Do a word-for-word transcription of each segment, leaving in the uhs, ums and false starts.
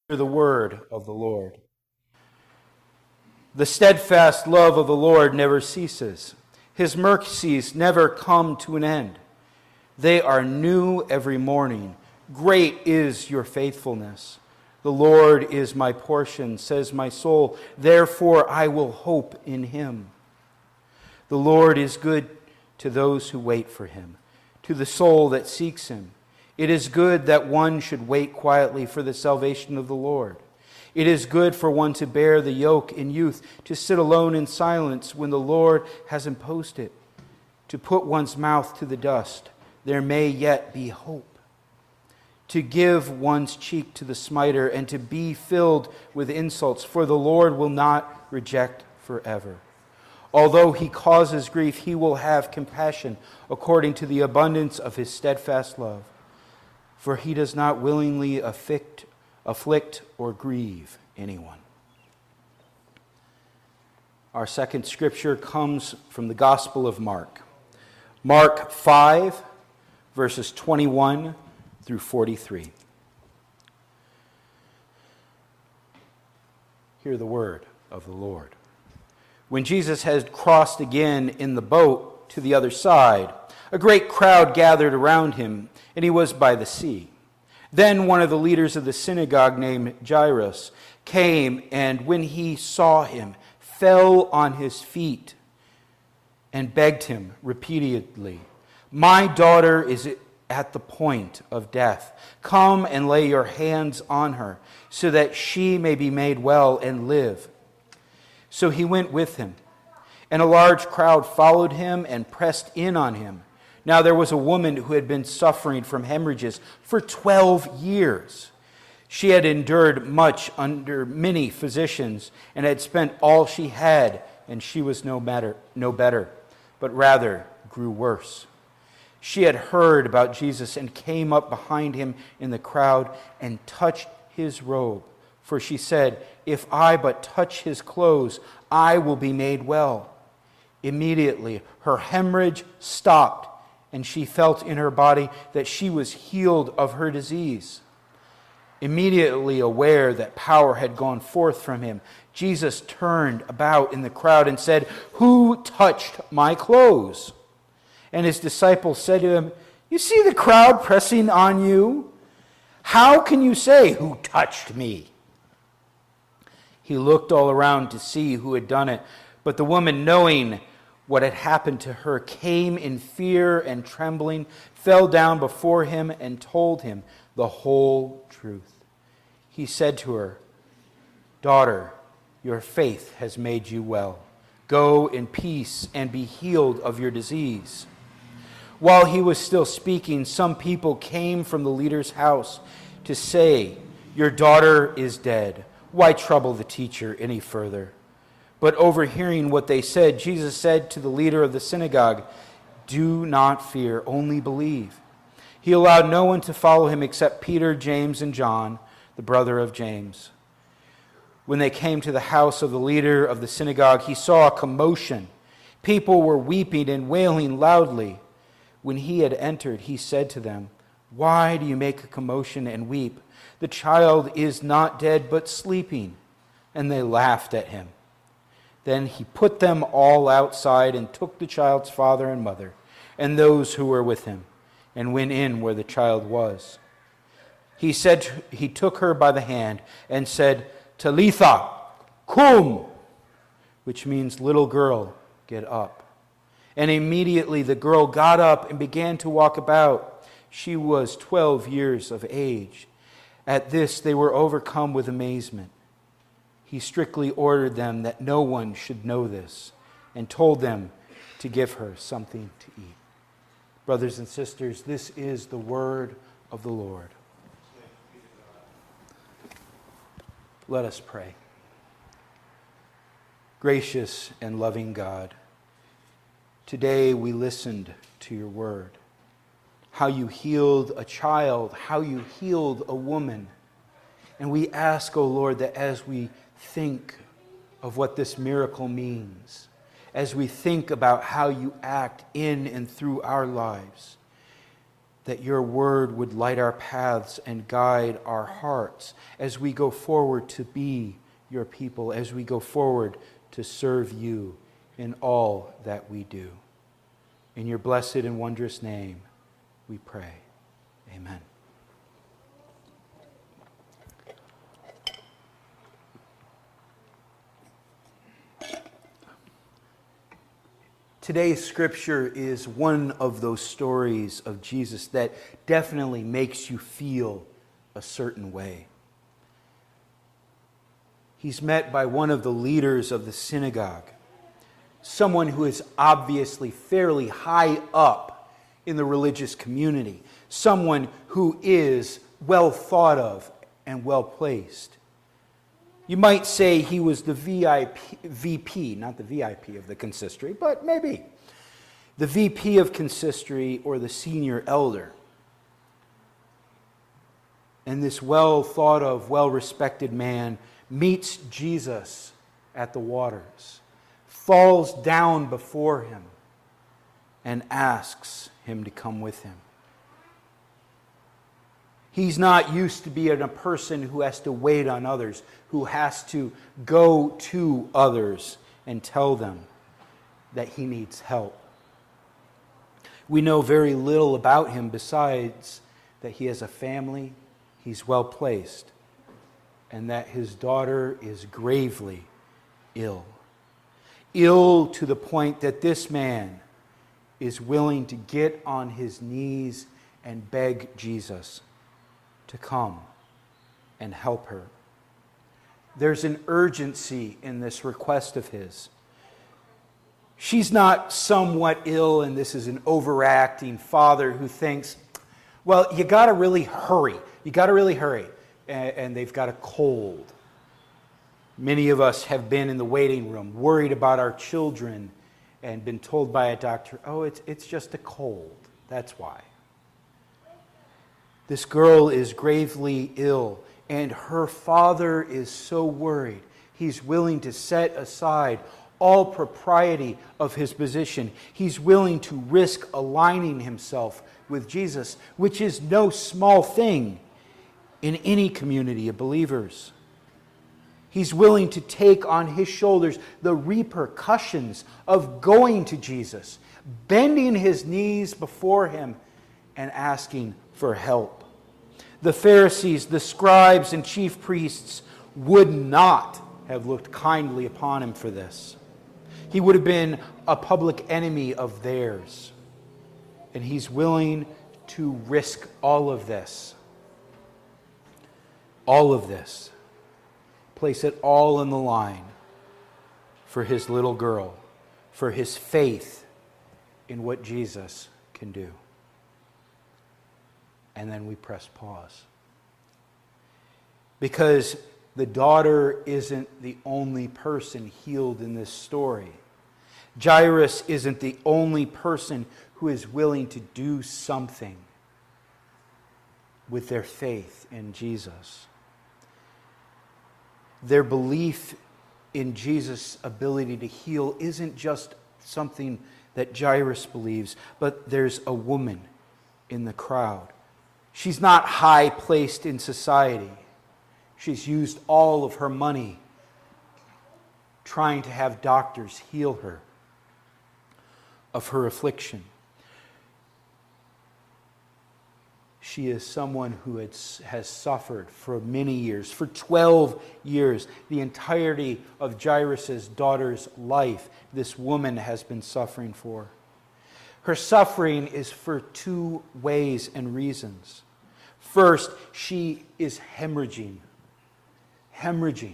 Hear the word of the Lord. The steadfast love of the Lord never ceases. His mercies never come to an end. They are new every morning. Great is your faithfulness. The Lord is my portion, says my soul. Therefore I will hope in him. The Lord is good to those who wait for him, to the soul that seeks him. It is good that one should wait quietly for the salvation of the Lord. It is good for one to bear the yoke in youth, to sit alone in silence when the Lord has imposed it, to put one's mouth to the dust. There may yet be hope. To give one's cheek to the smiter and to be filled with insults, for the Lord will not reject forever. Although he causes grief, he will have compassion according to the abundance of his steadfast love. For he does not willingly afflict, afflict or grieve anyone. Our second scripture comes from the Gospel of Mark. Mark five, verses twenty-one through forty-three. Hear the word of the Lord. When Jesus had crossed again in the boat to the other side, a great crowd gathered around him, and he was by the sea. Then one of the leaders of the synagogue named Jairus came, and when he saw him, fell on his feet and begged him repeatedly, "My daughter is at the point of death. Come and lay your hands on her, so that she may be made well and live." So he went with him, and a large crowd followed him and pressed in on him. Now there was a woman who had been suffering from hemorrhages for twelve years. She had endured much under many physicians and had spent all she had, and she was no better, no better, but rather grew worse. She had heard about Jesus and came up behind him in the crowd and touched his robe. For she said, "If I but touch his clothes, I will be made well." Immediately her hemorrhage stopped, and she felt in her body that she was healed of her disease. Immediately aware that power had gone forth from him, Jesus turned about in the crowd and said, "Who touched my clothes?" And his disciples said to him, "You see the crowd pressing on you? How can you say, 'Who touched me?'" He looked all around to see who had done it, but the woman, knowing what had happened to her, came in fear and trembling, fell down before him, and told him the whole truth. He said to her, "Daughter, your faith has made you well. Go in peace and be healed of your disease." While he was still speaking, some people came from the leader's house to say, "Your daughter is dead. Why trouble the teacher any further?" But overhearing what they said, Jesus said to the leader of the synagogue, "Do not fear, only believe." He allowed no one to follow him except Peter, James, and John, the brother of James. When they came to the house of the leader of the synagogue, he saw a commotion. People were weeping and wailing loudly. When he had entered, he said to them, "Why do you make a commotion and weep? The child is not dead, but sleeping." And they laughed at him. Then he put them all outside and took the child's father and mother and those who were with him and went in where the child was. He said, he took her by the hand and said, "Talitha, cum," which means, "Little girl, get up." And immediately the girl got up and began to walk about. She was twelve years of age. At this they were overcome with amazement. He strictly ordered them that no one should know this, and told them to give her something to eat. Brothers and sisters, this is the word of the Lord. Let us pray. Gracious and loving God, today we listened to your word. How you healed a child, how you healed a woman. And we ask, O Lord, that as we think of what this miracle means, as we think about how you act in and through our lives, that your word would light our paths and guide our hearts as we go forward to be your people, as we go forward to serve you in all that we do. In your blessed and wondrous name, we pray. Amen. Today's scripture is one of those stories of Jesus that definitely makes you feel a certain way. He's met by one of the leaders of the synagogue, someone who is obviously fairly high up in the religious community, someone who is well thought of and well placed. You might say he was the V I P, V P, not the V I P of the consistory, but maybe the V P of consistory or the senior elder. And this well thought of, well respected man meets Jesus at the waters, falls down before him, and asks him to come with him. He's not used to being a person who has to wait on others, who has to go to others and tell them that he needs help. We know very little about him besides that he has a family, he's well placed, and that his daughter is gravely ill. Ill to the point that this man is willing to get on his knees and beg Jesus to come and help her. There's an urgency in this request of his. She's not somewhat ill and this is an overacting father who thinks, well, you got to really hurry. You got to really hurry. And they've got a cold. Many of us have been in the waiting room, worried about our children, and been told by a doctor, oh, it's, it's just a cold. That's why. This girl is gravely ill, and her father is so worried. He's willing to set aside all propriety of his position. He's willing to risk aligning himself with Jesus, which is no small thing in any community of believers. He's willing to take on his shoulders the repercussions of going to Jesus, bending his knees before him, and asking for help. The Pharisees, the scribes, and chief priests would not have looked kindly upon him for this. He would have been a public enemy of theirs. And he's willing to risk all of this. All of this. Place it all in the line for his little girl, for his faith in what Jesus can do. And then we press pause. Because the daughter isn't the only person healed in this story. Jairus isn't the only person who is willing to do something with their faith in Jesus. Their belief in Jesus' ability to heal isn't just something that Jairus believes, but there's a woman in the crowd. She's not high placed in society. She's used all of her money trying to have doctors heal her of her affliction. She is someone who has, has suffered for many years, for twelve years, the entirety of Jairus' daughter's life, this woman has been suffering for. Her suffering is for two ways and reasons. First, she is hemorrhaging. Hemorrhaging.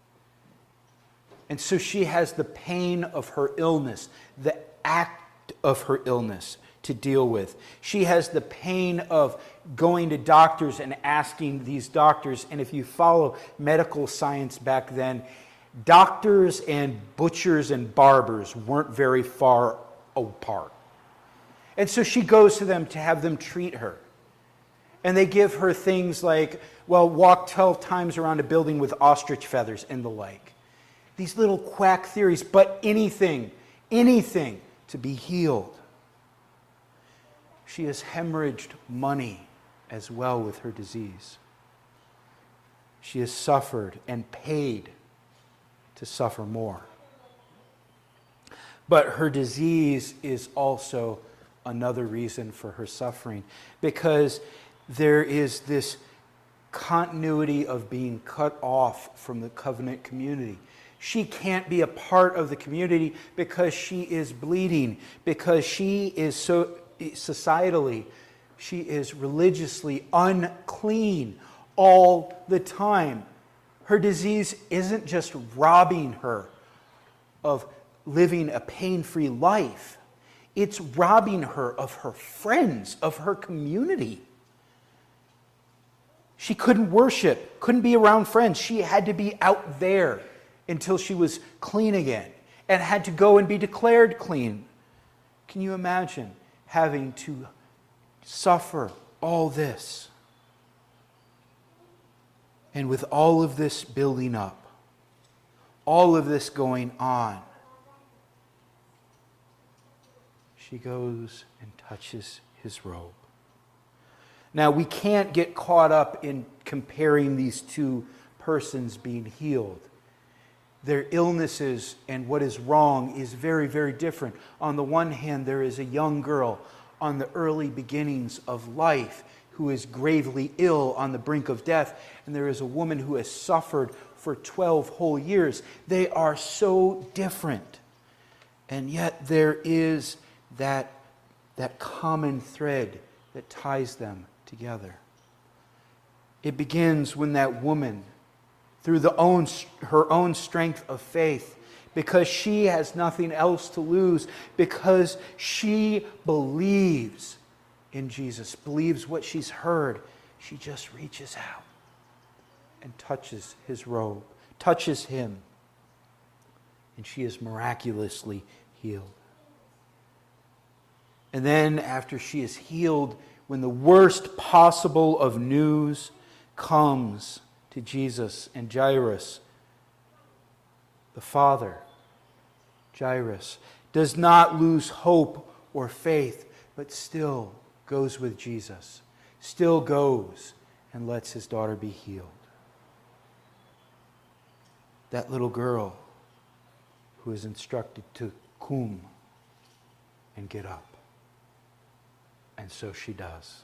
And so she has the pain of her illness, the act of her illness to deal with. She has the pain of going to doctors and asking these doctors, and if you follow medical science back then, doctors and butchers and barbers weren't very far apart. And so she goes to them to have them treat her. And they give her things like, well, walk twelve times around a building with ostrich feathers and the like. These little quack theories, but anything, anything to be healed. She has hemorrhaged money as well with her disease. She has suffered and paid to suffer more. But her disease is also another reason for her suffering, because there is this continuity of being cut off from the covenant community. She can't be a part of the community because she is bleeding, because she is so societally, she is religiously unclean all the time. Her disease isn't just robbing her of living a pain-free life. It's robbing her of her friends, of her community. She couldn't worship, couldn't be around friends. She had to be out there until she was clean again, and had to go and be declared clean. Can you imagine having to suffer all this? And with all of this building up, all of this going on, she goes and touches his robe. Now, we can't get caught up in comparing these two persons being healed. Their illnesses and what is wrong is very, very different. On the one hand, there is a young girl on the early beginnings of life who is gravely ill on the brink of death, and there is a woman who has suffered for twelve whole years. They are so different. And yet there is that, that common thread that ties them together. It begins when that woman, through the own, her own strength of faith, because she has nothing else to lose, because she believes in Jesus, believes what she's heard, she just reaches out and touches his robe, touches him, and she is miraculously healed. And then after she is healed, when the worst possible of news comes to Jesus and Jairus, the father, Jairus, does not lose hope or faith, but still goes with Jesus, still goes and lets his daughter be healed. That little girl who is instructed to come and get up. And so she does.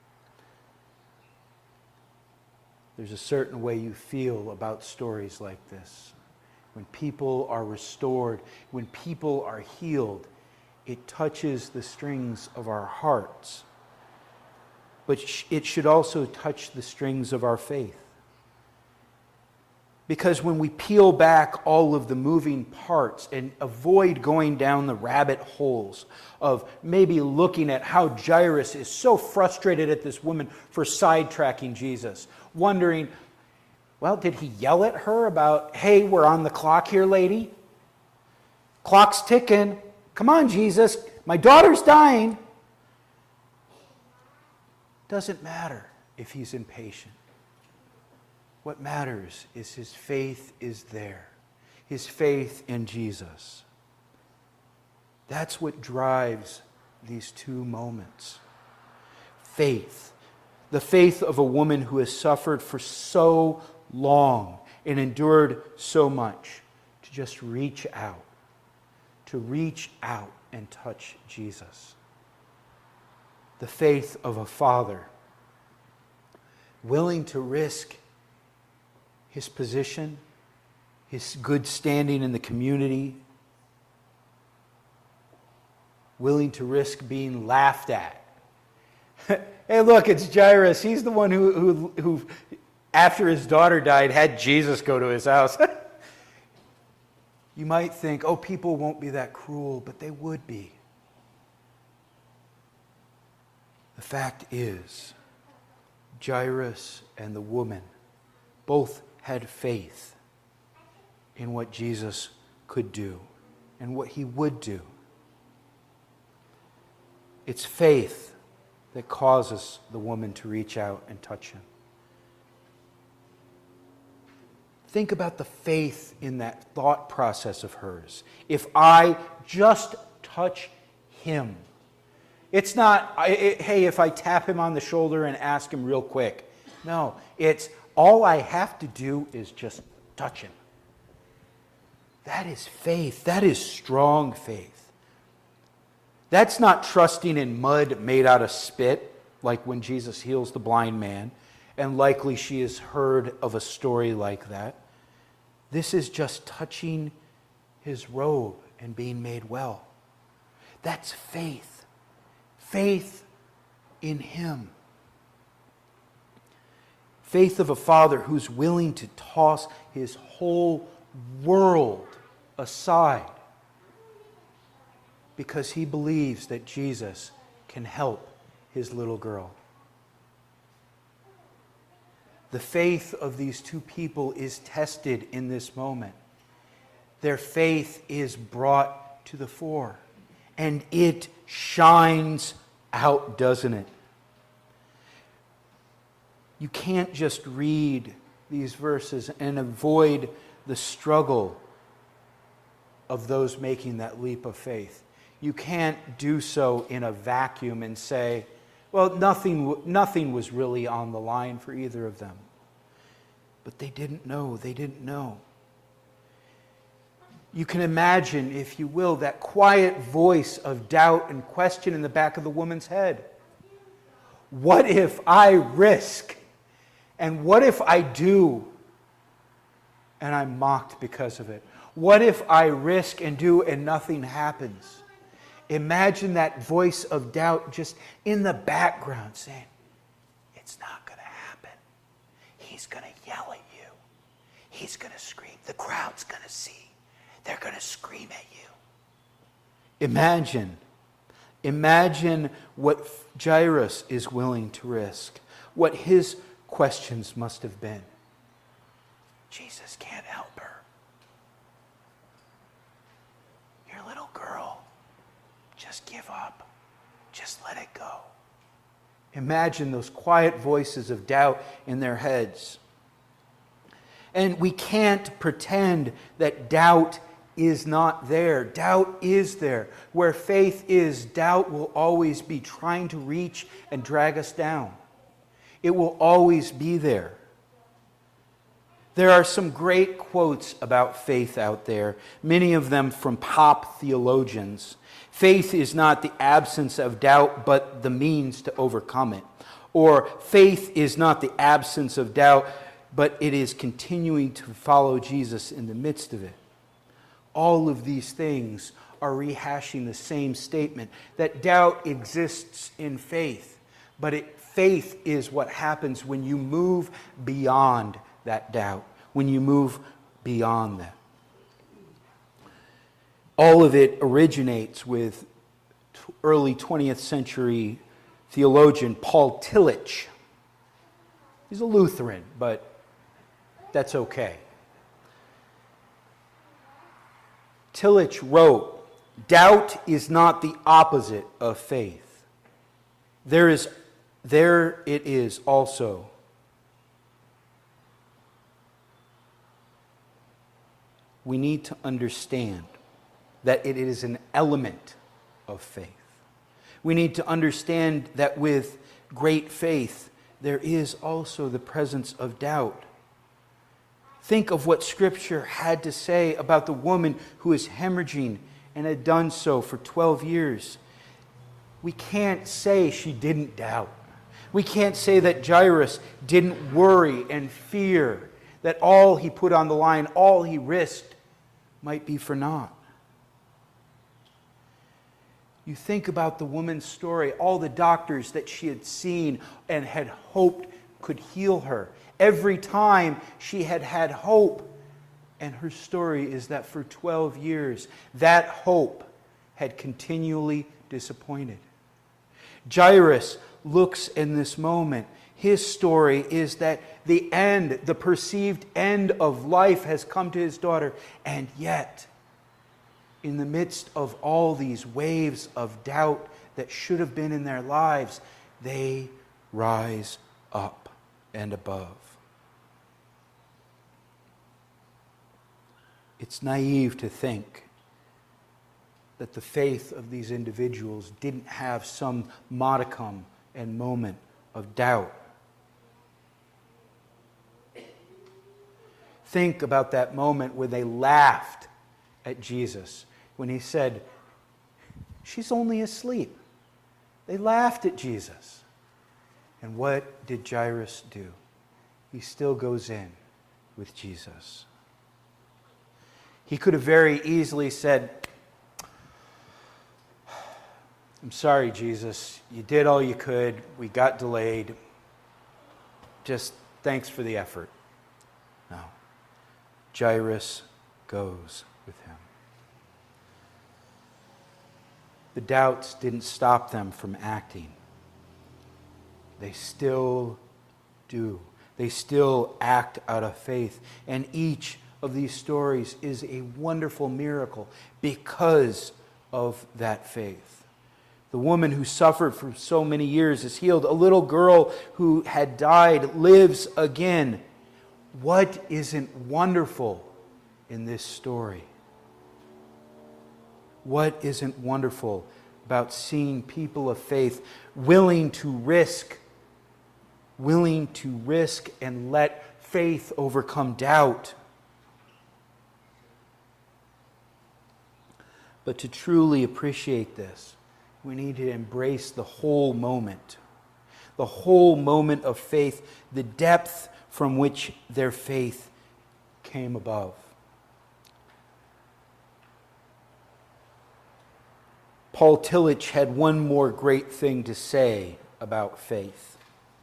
There's a certain way you feel about stories like this. When people are restored, when people are healed, it touches the strings of our hearts. But it should also touch the strings of our faith. Because when we peel back all of the moving parts and avoid going down the rabbit holes of maybe looking at how Jairus is so frustrated at this woman for sidetracking Jesus, wondering, well, did he yell at her about, hey, we're on the clock here, lady? Clock's ticking. Come on, Jesus. My daughter's dying. Doesn't matter if he's impatient. What matters is his faith is there. His faith in Jesus. That's what drives these two moments. Faith. The faith of a woman who has suffered for so long and endured so much to just reach out. To reach out and touch Jesus. The faith of a father willing to risk his position, his good standing in the community, willing to risk being laughed at. Hey, look, it's Jairus. He's the one who, who, who, after his daughter died, had Jesus go to his house. You might think, oh, people won't be that cruel, but they would be. The fact is, Jairus and the woman both had faith in what Jesus could do and what he would do. It's faith that causes the woman to reach out and touch him. Think about the faith in that thought process of hers. If I just touch him, It's not, I, it, hey, if I tap him on the shoulder and ask him real quick. No, it's all I have to do is just touch him. That is faith. That is strong faith. That's not trusting in mud made out of spit, like when Jesus heals the blind man, and likely she has heard of a story like that. This is just touching his robe and being made well. That's faith. Faith in him. Faith of a father who's willing to toss his whole world aside because he believes that Jesus can help his little girl. The faith of these two people is tested in this moment. Their faith is brought to the fore, and it shines out, doesn't it? You can't just read these verses and avoid the struggle of those making that leap of faith. You can't do so in a vacuum and say, well, nothing, nothing was really on the line for either of them. But they didn't know. They didn't know. You can imagine, if you will, that quiet voice of doubt and question in the back of the woman's head. What if I risk? And what if I do and I'm mocked because of it? What if I risk and do and nothing happens? Imagine that voice of doubt just in the background saying, it's not going to happen. He's going to yell at you. He's going to scream. The crowd's going to see. They're going to scream at you. Imagine. Imagine what Jairus is willing to risk. What his questions must have been. Jesus can't help her. Your little girl. Just give up. Just let it go. Imagine those quiet voices of doubt in their heads. And we can't pretend that doubt is not there. Doubt is there. Where faith is, doubt will always be trying to reach and drag us down. It will always be there. There are some great quotes about faith out there, many of them from pop theologians. Faith is not the absence of doubt, but the means to overcome it. Or faith is not the absence of doubt, but it is continuing to follow Jesus in the midst of it. All of these things are rehashing the same statement, that doubt exists in faith, but it, faith is what happens when you move beyond that doubt, when you move beyond that. All of it originates with early twentieth century theologian Paul Tillich. He's a Lutheran, but that's okay. Tillich wrote, doubt is not the opposite of faith. There is, there it is also. We need to understand that it is an element of faith. We need to understand that with great faith, there is also the presence of doubt. Think of what Scripture had to say about the woman who is hemorrhaging and had done so for twelve years. We can't say she didn't doubt. We can't say that Jairus didn't worry and fear that all he put on the line, all he risked, might be for naught. You think about the woman's story, all the doctors that she had seen and had hoped could heal her. Every time she had had hope. And her story is that for twelve years, that hope had continually disappointed. Jairus looks in this moment. His story is that the end, the perceived end of life has come to his daughter. And yet, in the midst of all these waves of doubt that should have been in their lives, they rise up and above. It's naive to think that the faith of these individuals didn't have some modicum and moment of doubt. Think about that moment when they laughed at Jesus, when he said, "She's only asleep." They laughed at Jesus. And what did Jairus do? He still goes in with Jesus. He could have very easily said, "I'm sorry, Jesus. You did all you could. We got delayed. Just thanks for the effort." No. Jairus goes with him. The doubts didn't stop them from acting. They still do. They still act out of faith. And each of these stories is a wonderful miracle because of that faith. The woman who suffered for so many years is healed. A little girl who had died lives again. What isn't wonderful in this story? What isn't wonderful about seeing people of faith willing to risk, willing to risk and let faith overcome doubt? But to truly appreciate this, we need to embrace the whole moment. The whole moment of faith, the depth from which their faith came above. Paul Tillich had one more great thing to say about faith.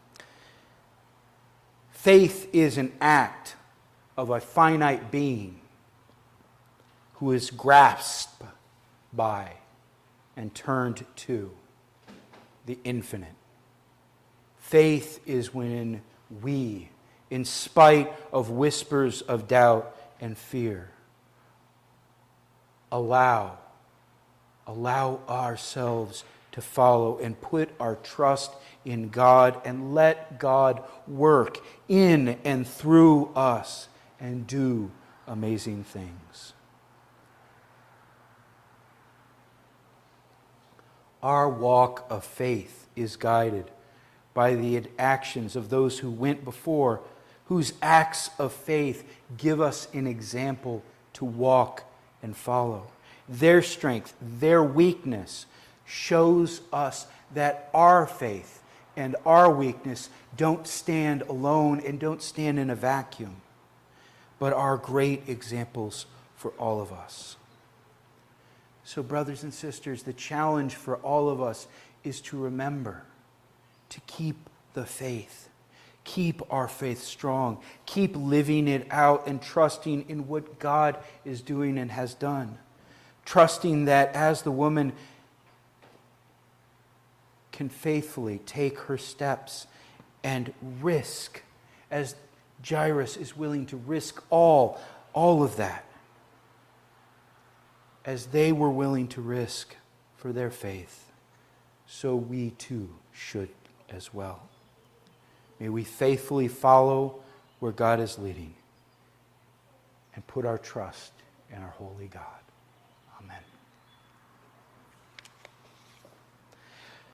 Faith is an act of a finite being who is grasped by and turned to the infinite. Faith is when we, in spite of whispers of doubt and fear, allow, allow ourselves to follow and put our trust in God and let God work in and through us and do amazing things. Our walk of faith is guided by the actions of those who went before, whose acts of faith give us an example to walk and follow. Their strength, their weakness shows us that our faith and our weakness don't stand alone and don't stand in a vacuum, but are great examples for all of us. So, brothers and sisters, the challenge for all of us is to remember to keep the faith. Keep our faith strong. Keep living it out and trusting in what God is doing and has done. Trusting that as the woman can faithfully take her steps and risk, as Jairus is willing to risk all, all of that, as they were willing to risk for their faith, so we too should as well. May we faithfully follow where God is leading and put our trust in our holy God.